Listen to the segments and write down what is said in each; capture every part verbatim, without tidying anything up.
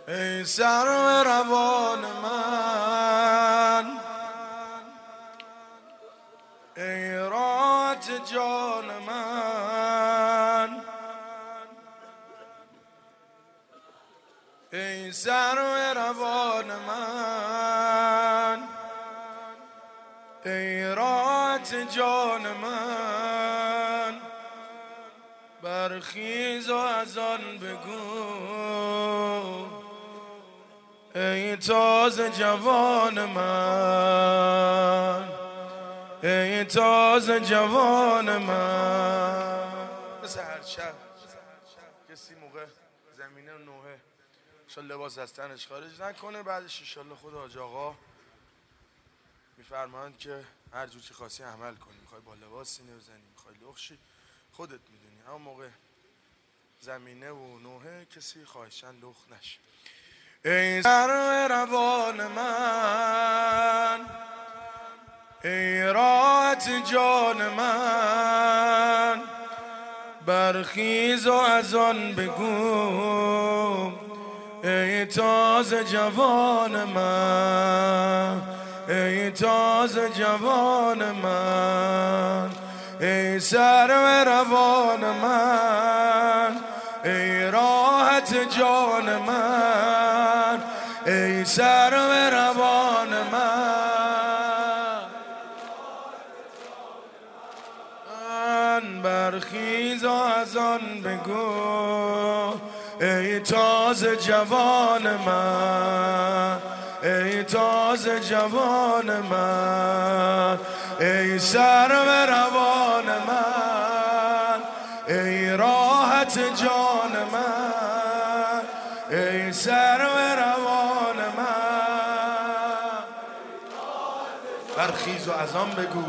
ای سرو روان من، ای راحت جان من، ای سرو روان من، ای راحت جان من، برخیز و از آن بگو ای تازه جوان من، ای تازه جوان من. مثل هر شب کسی موقع زمینه نوحه شاید لباس از تنش خارج نکنه، بعدش انشالله خود حاج آقا میفرمایند که هر جور که خاصی عمل کنی، میخوای با لباس سینه بزنی، میخوای لخشی، خودت میدونی. اما موقع زمینه و نوحه کسی خواهشن لخ نشه. ای سرو روان من، ای راحت جان من، برخیز و از آن بگو ای تازه جوان من، ای تازه جوان من، ای سرو روان من، ای راحت جان من، ای سرو روان من، من برخیز و از آن بگو ای تازه جوان من، ای تازه جوان من، ای سرو روان من، ای راحت جان من، ای سرو روان من، برخیز و از آن بگو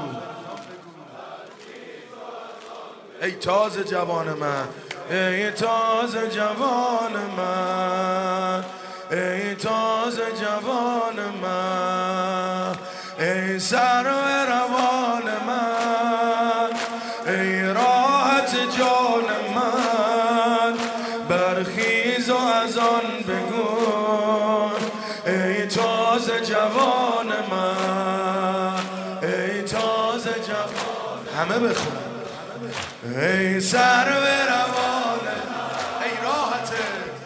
ای تازه جوان من، ای تازه جوان من، ای تازه جوان من، ای سرو روان من، ای راحت جان من، برخیز و از آن بگو ای تازه جوان من، ای تازه جوان. همه بخون ای سرو روان، ای راحت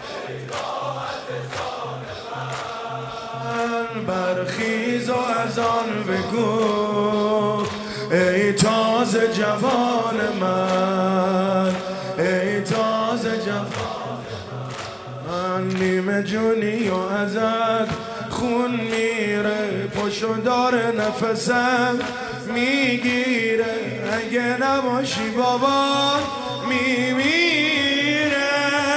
من، برخیز و از آن بگو ای تازه جوان من، ای تازه جوان من. نیمه جونی و ازت خون میره، پشو داره نفسم میگیره، اگه نباشی بابا میمیره.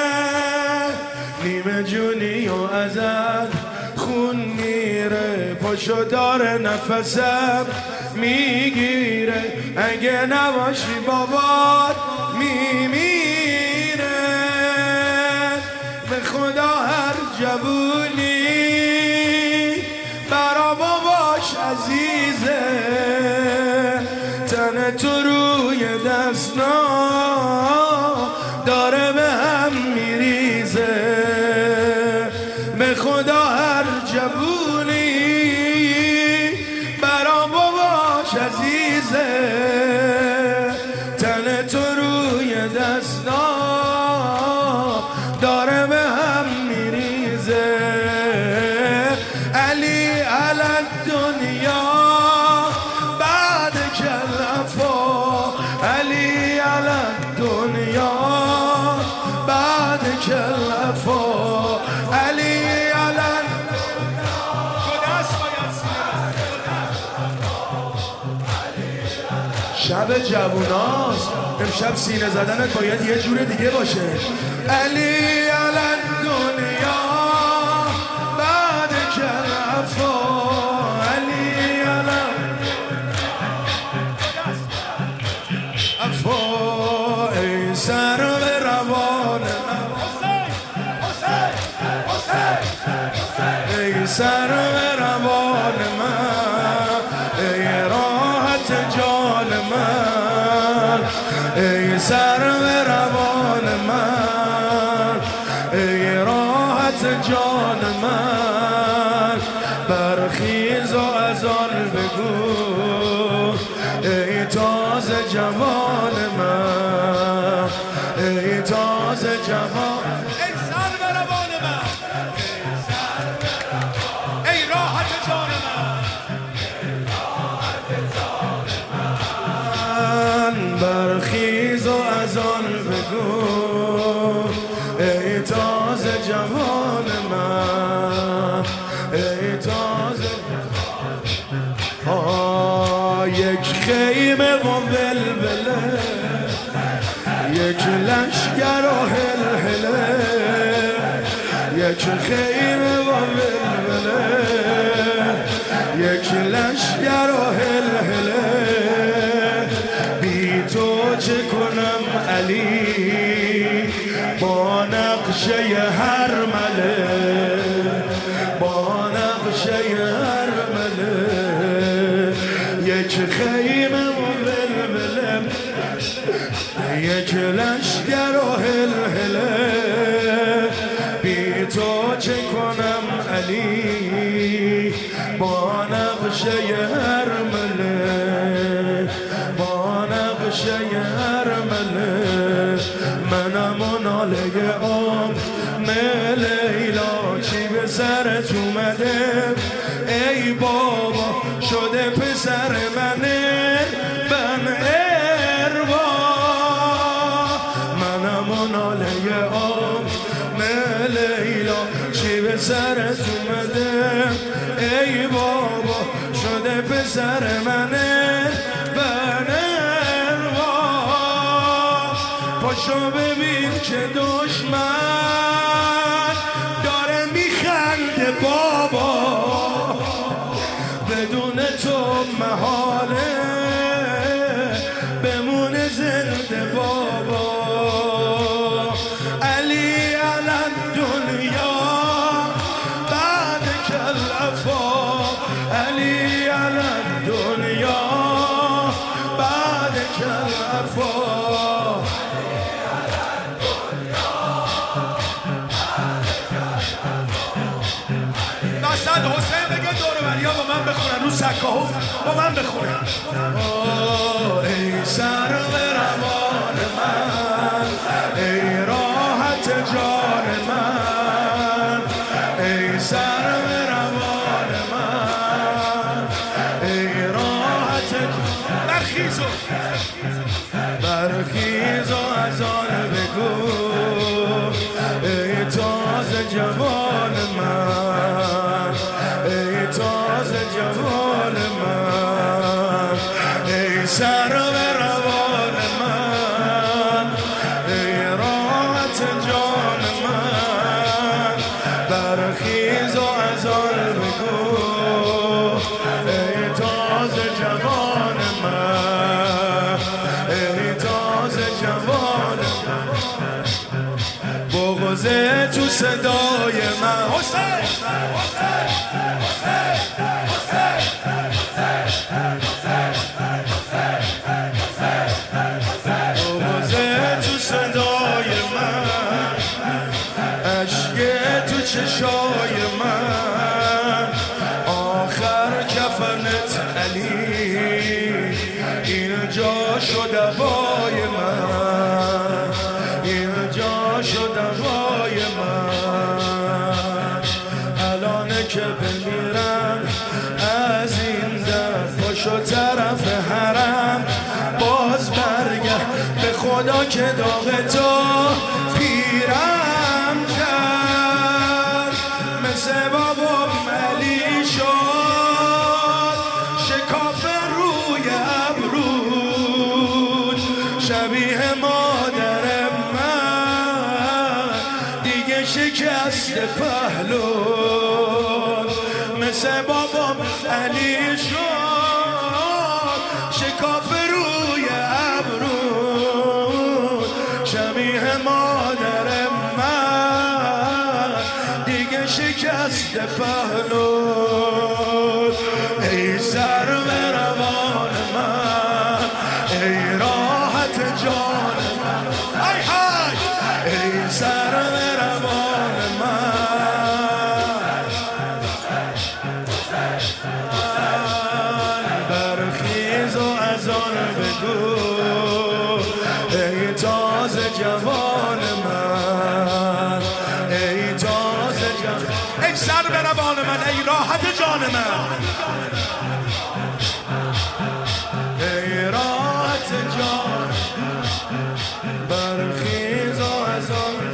نیمه جونی و ازت خون میره، پشو داره نفسم میگیره، اگه نباشی بابا میمیره. به خدا هر جوونی برا باباش عزیزه، تن تو روی دستا داره به هم میریزه. به خدا هر جوونی برا باباش عزیزه، تن تو روی دستا داره به هم میریزه. علی علی دنیا بعد کلفا، علی علی دنیا بعد کلفا، علی علی شب جووناست، امشب سینه زدنت باید یه جور دیگه باشه. علی علی دنیا بعد کلفا، علی علی افا، ای سرو روان من، ای سرو روان من، ای راحت جان من، ای سرو روان من، ای راه راحت جان من، برخیز و از آن بگو ای تازه جوان من، ای تازه جوان، ای سر به روان من، ای راحت جان من، برخیز و از آن بگو ای تازه جوان من، ای تازه آه یک خیمه و ولوله، یک لشگر و هلهله، یک خیمه و ولوله، یک لشگر و هلهله، بی تو چه کنم علی با نقشه هر مله، با نقشه هر مله، یک خیمه و ولوله، یک لشگر و هلهله، بی تو چه کنم علی با نقشه هر مله، با نقشه هر مله، منم و ناله آم لیلا چی به سرت اومده ای بابا شده پسر منه بن اروا، منم و ناله آم لیلا چی به سرت اومده ای بابا شده پسر منه بن اروا، پاشو ببین که دشمن داره میخنده بابا، بدون تو محاله بمونه زنده بابا، علی علن دنیا بعد کل افا، علی علن دنیا بعد کل افا، داشتن حسین بگه دوروریا با من بخونن رو سکه ها با من بخونن ای سر به روان من، ای راحت جان من، ای سر به روان من، ای راحت جان، برخیزو برخیز و از آن بگو ای تازه جوان من، ای تازه جوان من، ای سر به روان من، ای راحت جان من، برخیز و از آن بگو ای تازه جوان من، ای تازه جوان من، بغضه تو صدای من، حسین بغضه تو صدای من، عشق تو چشای من، آخر کفنت علی اینجا شد هوای من، اینجا شد هوای من، الانه که بمیرم از این در پاشو طرف حرم باز برگرد به خدا که داغ تو پیرم کرد، مثل بابام علی شد شکاف روی ابرود، شبیه مادر من دیگه شکست پهلون، مثل بابام علی شد شکاف روی ابرود، شبیه مادر من دیگه شکست پهلون، ای سر به روان من، ای راحت جان من، ای های ای سر به روان من، سر به روان من ای راحت جان من ای راحت جان برخیز و از آن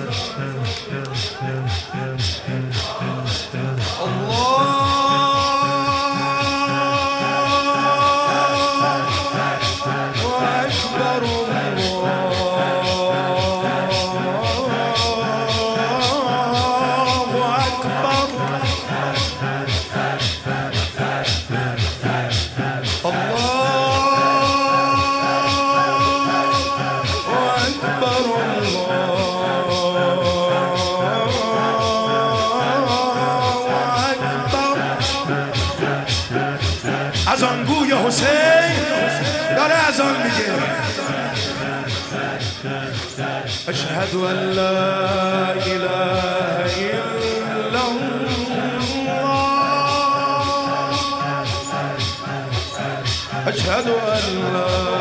از آن گوی حسین داره از آن میگه اشهد ان لا اله الا الله اشهد ان لا